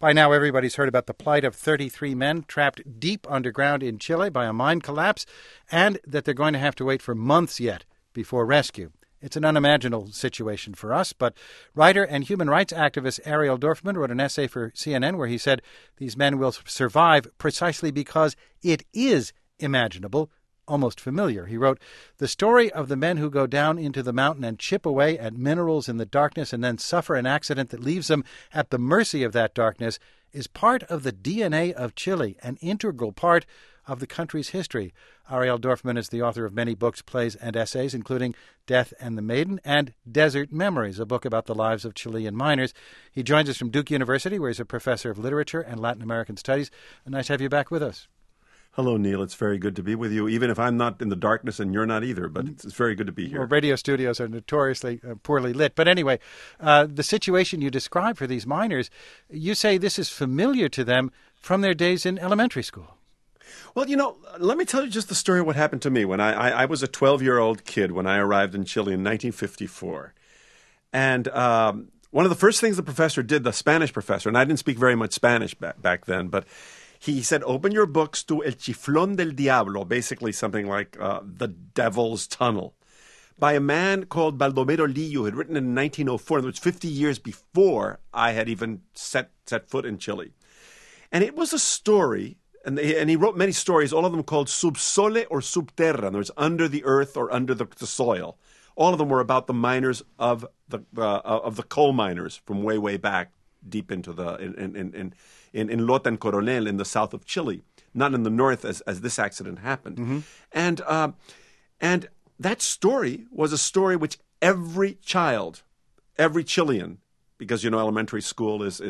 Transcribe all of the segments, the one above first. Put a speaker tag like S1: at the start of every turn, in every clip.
S1: By now, everybody's heard about the plight of 33 men trapped deep underground in Chile by a mine collapse, and that they're going to have to wait for months yet before rescue. It's an unimaginable situation for us, but writer and human rights activist Ariel Dorfman wrote an essay for CNN where he said these men will survive precisely because it is imaginable, almost familiar. He wrote, "The story of the men who go down into the mountain and chip away at minerals in the darkness and then suffer an accident that leaves them at the mercy of that darkness is part of the DNA of Chile, an integral part of the country's history." Ariel Dorfman is the author of many books, plays, and essays, including Death and the Maiden and Desert Memories, a book about the lives of Chilean miners. He joins us from Duke University, where he's a professor of literature and Latin American studies. Nice to have you back with us.
S2: Hello, Neil. It's very good to be with you, even if I'm not in the darkness and you're not either, but it's very good to be here.
S1: Well, radio studios are notoriously poorly lit. But anyway, the situation you describe for these miners, you say this is familiar to them from their days in elementary school.
S2: Well, let me tell you just the story of what happened to me when I was a 12-year-old kid when I arrived in Chile in 1954. And one of the first things the professor did, the Spanish professor, and I didn't speak very much Spanish back then, but he said, open your books to El Chiflón del Diablo, basically something like The Devil's Tunnel, by a man called Baldomero Lillo, who had written in 1904, in other words, 50 years before I had even set foot in Chile. And it was a story, and he wrote many stories, all of them called Subsole or Subterra, in other words, under the earth or under the soil. All of them were about the miners of the coal miners from way back deep into in Lota and Coronel in the south of Chile, not in the north as this accident happened. Mm-hmm. And that story was a story which every child, every Chilean, because elementary school is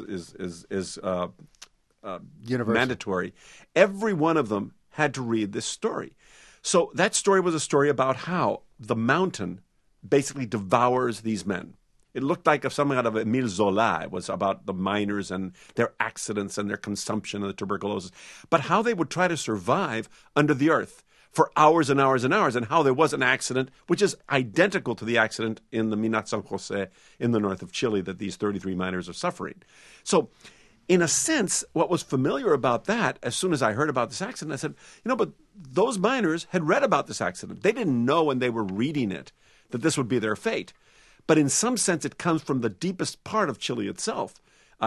S2: mandatory, every one of them had to read this story. So that story was a story about how the mountain basically devours these men. It looked like something out of Émile Zola. It was about the miners and their accidents and their consumption and the tuberculosis, but how they would try to survive under the earth for hours and hours and hours, and how there was an accident, which is identical to the accident in the Minat San Jose in the north of Chile that these 33 miners are suffering. So in a sense, what was familiar about that, as soon as I heard about this accident, I said, but those miners had read about this accident. They didn't know when they were reading it that this would be their fate. But in some sense, it comes from the deepest part of Chile itself.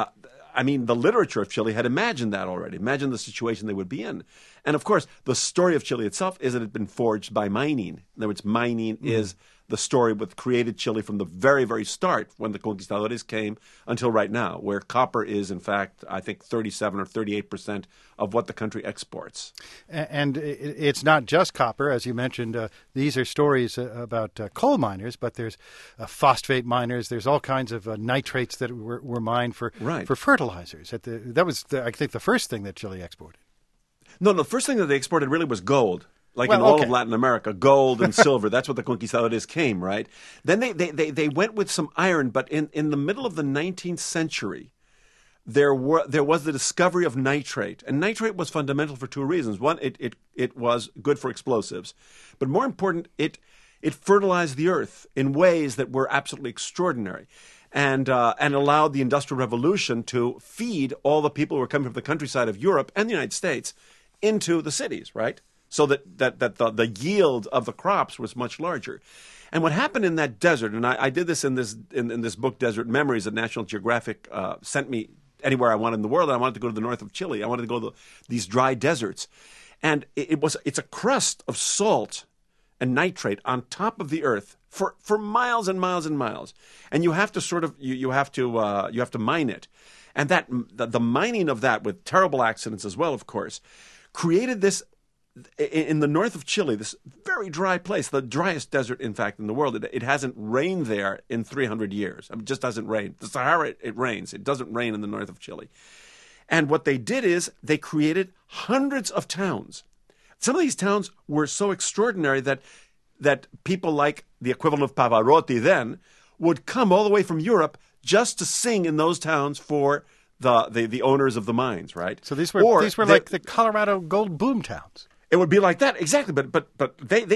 S2: The literature of Chile had imagined that already, imagined the situation they would be in. And of course, the story of Chile itself is that it had been forged by mining. In other words, mining is the story that created Chile from the very, very start when the conquistadores came until right now, where copper is, in fact, I think 37 or 38% of what the country exports.
S1: And it's not just copper, as you mentioned. These are stories about coal miners, but there's phosphate miners. There's all kinds of nitrates that were mined for fertilizers. That was, I think, the first thing that Chile exported.
S2: No, the first thing that they exported really was gold. In all of Latin America, gold and silver. That's what the conquistadores came, right? Then they went with some iron, but in the middle of the 19th century, there was the discovery of nitrate. And nitrate was fundamental for two reasons. One, it was good for explosives. But more important, it fertilized the earth in ways that were absolutely extraordinary. And allowed the Industrial Revolution to feed all the people who were coming from the countryside of Europe and the United States into the cities, right? So that the yield of the crops was much larger. And what happened in that desert, and I did this in this book, Desert Memories, that National Geographic sent me anywhere I wanted in the world. And I wanted to go to the north of Chile. I wanted to go to these dry deserts. And it's a crust of salt and nitrate on top of the earth for miles and miles and miles. And you have to you have to mine it. And the mining of that, with terrible accidents as well, of course, created this, in the north of Chile, this very dry place, the driest desert, in fact, in the world. It hasn't rained there in 300 years. It just doesn't rain. The Sahara, it rains. It doesn't rain in the north of Chile. And what they did is they created hundreds of towns. Some of these towns were so extraordinary that people like the equivalent of Pavarotti then would come all the way from Europe just to sing in those towns for the owners of the mines, right?
S1: So these were like the Colorado gold boom towns.
S2: It would be like that, exactly. But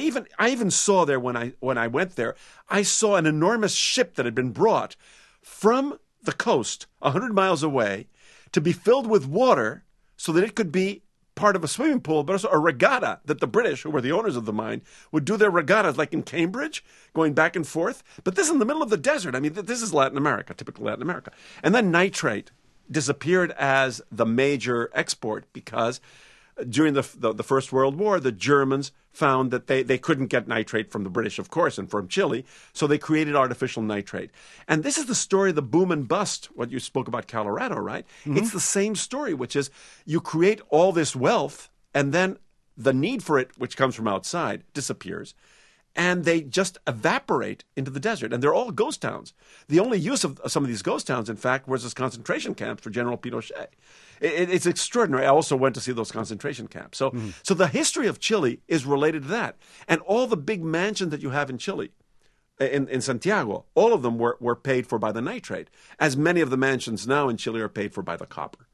S2: I even saw there when I went there, I saw an enormous ship that had been brought from the coast 100 miles away to be filled with water so that it could be part of a swimming pool, but also a regatta that the British, who were the owners of the mine, would do their regattas like in Cambridge, going back and forth. But this is in the middle of the desert. I mean, this is Latin America, typical Latin America. And then nitrate disappeared as the major export because during the First World War, the Germans found that they couldn't get nitrate from the British, of course, and from Chile, so they created artificial nitrate. And this is the story of the boom and bust, what you spoke about Colorado, right? Mm-hmm. It's the same story, which is you create all this wealth, and then the need for it, which comes from outside, disappears. And they just evaporate into the desert. And they're all ghost towns. The only use of some of these ghost towns, in fact, was as concentration camps for General Pinochet. It's extraordinary. I also went to see those concentration camps. So the history of Chile is related to that. And all the big mansions that you have in Chile, in Santiago, all of them were paid for by the nitrate, as many of the mansions now in Chile are paid for by the copper.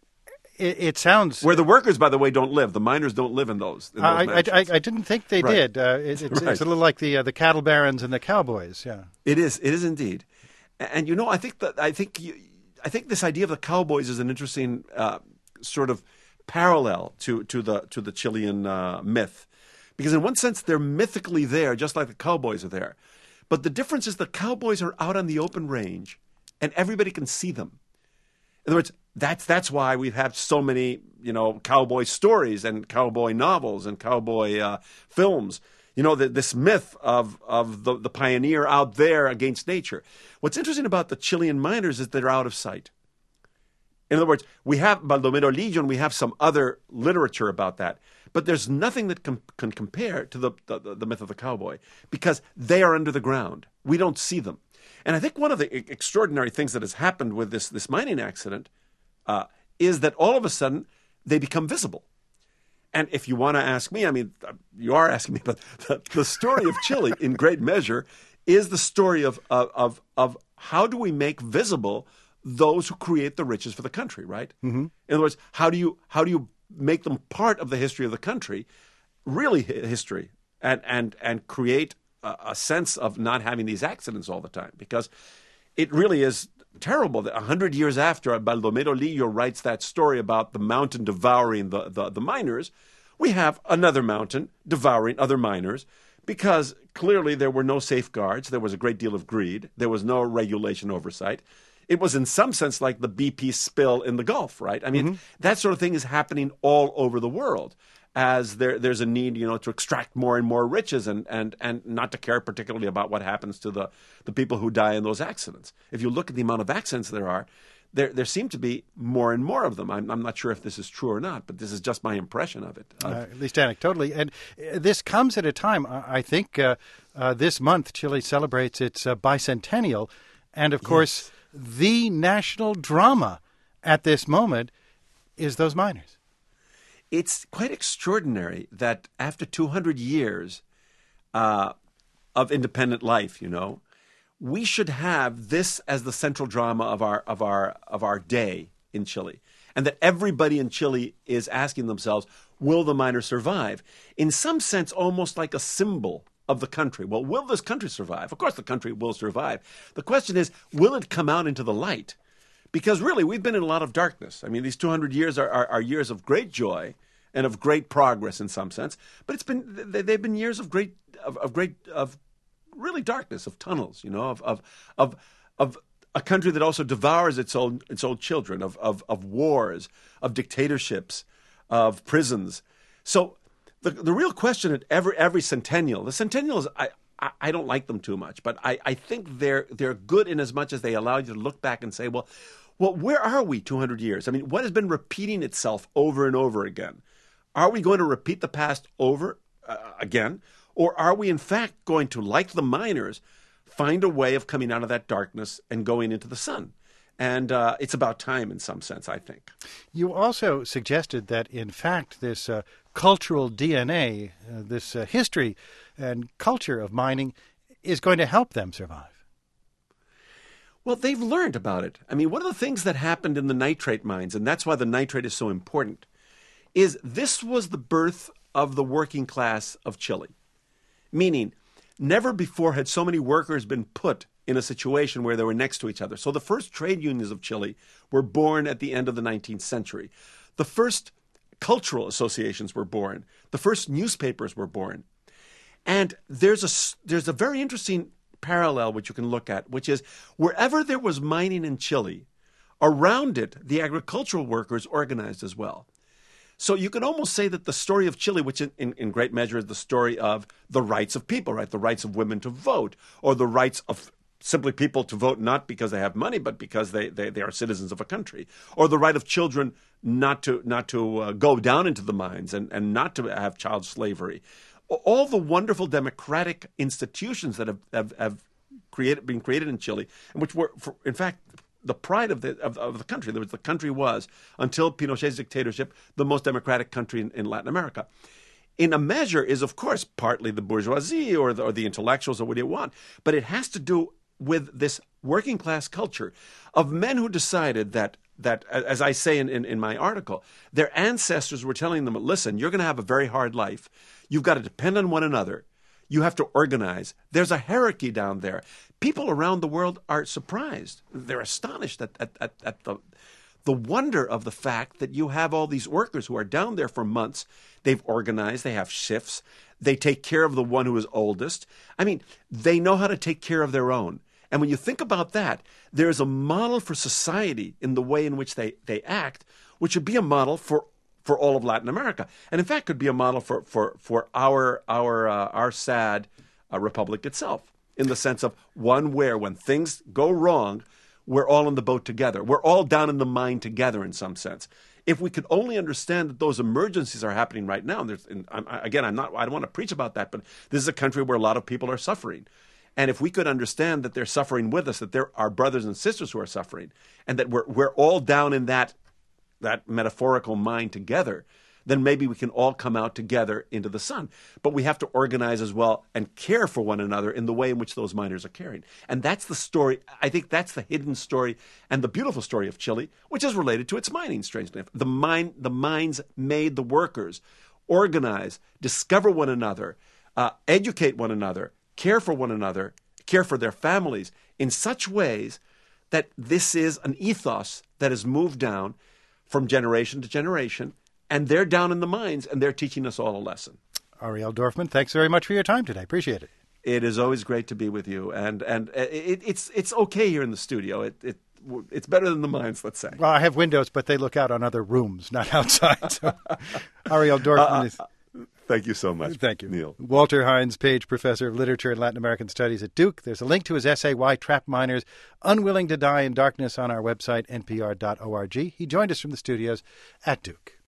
S1: It sounds...
S2: Where the workers, by the way, don't live. The miners don't live in those mansions.
S1: I didn't think they did. It's a little like the cattle barons and the cowboys, yeah.
S2: It is indeed. And, you know, I think this idea of the cowboys is an interesting sort of parallel to the Chilean myth. Because in one sense, they're mythically there, just like the cowboys are there. But the difference is the cowboys are out on the open range, and everybody can see them. In other words, that's why we've had so many, cowboy stories and cowboy novels and cowboy films. This myth of the pioneer out there against nature. What's interesting about the Chilean miners is they're out of sight. In other words, we have Baldomero Lillo and we have some other literature about that. But there's nothing that can compare to the myth of the cowboy because they are under the ground. We don't see them. And I think one of the extraordinary things that has happened with this mining accident is that all of a sudden they become visible. And if you want to ask me, I mean, you are asking me, but the story of Chile, in great measure, is the story of how do we make visible those who create the riches for the country, right? Mm-hmm. In other words, how do you make them part of the history of the country, really history, and create a sense of not having these accidents all the time? Because it really is terrible that 100 years after Baldomero Lillo writes that story about the mountain devouring the miners, we have another mountain devouring other miners because clearly there were no safeguards. There was a great deal of greed. There was no regulation oversight. It was in some sense like the BP spill in the Gulf, right? I mean, that sort of thing is happening all over the world as there's a need, to extract more and more riches and not to care particularly about what happens to the people who die in those accidents. If you look at the amount of accidents there seem to be more and more of them. I'm not sure if this is true or not, but this is just my impression of it.
S1: At least anecdotally. And this comes at a time, I think this month Chile celebrates its bicentennial. And, of course, the national drama at this moment is those miners.
S2: It's quite extraordinary that after 200 years of independent life, we should have this as the central drama of our day in Chile, and that everybody in Chile is asking themselves, will the miners survive? In some sense, almost like a symbol of the country. Well, will this country survive? Of course the country will survive. The question is, will it come out into the light? Because really, we've been in a lot of darkness. I mean, these 200 years are years of great joy and of great progress in some sense, but they've been years of really darkness, of tunnels, of a country that also devours its own children, of wars, of dictatorships, of prisons. So the real question at every centennial, the centennials, I don't like them too much, but I think they're good in as much as they allow you to look back and say, well, where are we 200 years? I mean, what has been repeating itself over and over again? Are we going to repeat the past over again? Or are we, in fact, going to, like the miners, find a way of coming out of that darkness and going into the sun? And it's about time in some sense, I think.
S1: You also suggested that, in fact, this cultural DNA, this history and culture of mining is going to help them survive.
S2: Well, they've learned about it. I mean, one of the things that happened in the nitrate mines, and that's why the nitrate is so important, is this was the birth of the working class of Chile. Meaning, never before had so many workers been put in a situation where they were next to each other. So the first trade unions of Chile were born at the end of the 19th century. The first cultural associations were born. The first newspapers were born. And there's a very interesting parallel which you can look at, which is wherever there was mining in Chile, around it, the agricultural workers organized as well. So you can almost say that the story of Chile, which in great measure is the story of the rights of people, right? The rights of women to vote, or the rights of simply people to vote not because they have money, but because they are citizens of a country, or the right of children not to go down into the mines and not to have child slavery. All the wonderful democratic institutions that have been created in Chile, and which were, in fact, the pride of the country. The country was, until Pinochet's dictatorship, the most democratic country in Latin America. In a measure is, of course, partly the bourgeoisie or the intellectuals or what you want, but it has to do with this working class culture of men who decided that, as I say in my article, their ancestors were telling them, listen, you're going to have a very hard life. You've got to depend on one another. You have to organize. There's a hierarchy down there. People around the world are surprised. They're astonished at the wonder of the fact that you have all these workers who are down there for months. They've organized. They have shifts. They take care of the one who is oldest. I mean, they know how to take care of their own. And when you think about that, there is a model for society in the way in which they act, which would be a model for all of Latin America, and in fact could be a model for our sad republic itself, in the sense of one where when things go wrong, we're all in the boat together. We're all down in the mine together in some sense. If we could only understand that those emergencies are happening right now, I don't want to preach about that, but this is a country where a lot of people are suffering. And if we could understand that they're suffering with us, that they're our brothers and sisters who are suffering, and that we're all down in that metaphorical mine together, then maybe we can all come out together into the sun. But we have to organize as well and care for one another in the way in which those miners are caring. And that's the story. I think that's the hidden story and the beautiful story of Chile, which is related to its mining, strangely enough. The mines made the workers organize, discover one another, educate one another, care for one another, care for their families in such ways that this is an ethos that has moved down from generation to generation, and they're down in the mines, and they're teaching us all a lesson.
S1: Ariel Dorfman, thanks very much for your time today. Appreciate it.
S2: It is always great to be with you, and it's okay here in the studio. It's better than the mines, let's say.
S1: Well, I have windows, but they look out on other rooms, not outside. So, Ariel Dorfman is...
S2: Thank you so much.
S1: Thank you,
S2: Neil.
S1: Walter Hines Page, Professor of Literature and Latin American Studies at Duke. There's a link to his essay, Why Trapped Miners Unwilling to Die in Darkness, on our website, npr.org. He joined us from the studios at Duke.